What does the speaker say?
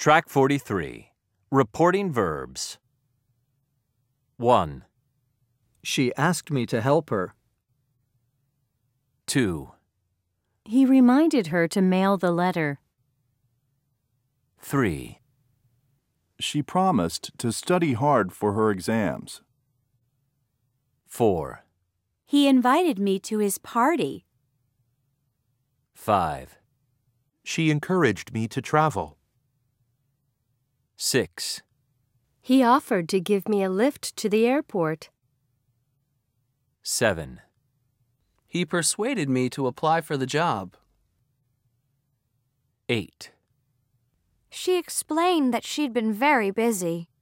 Track 43. Reporting verbs. 1, She asked me to help her. 2, He reminded her to mail the letter. 3, She promised to study hard for her exams. 4, He invited me to his party. 5, She encouraged me to travel. 6, He offered to give me a lift to the airport. 7, He persuaded me to apply for the job. 8, She explained that she'd been very busy.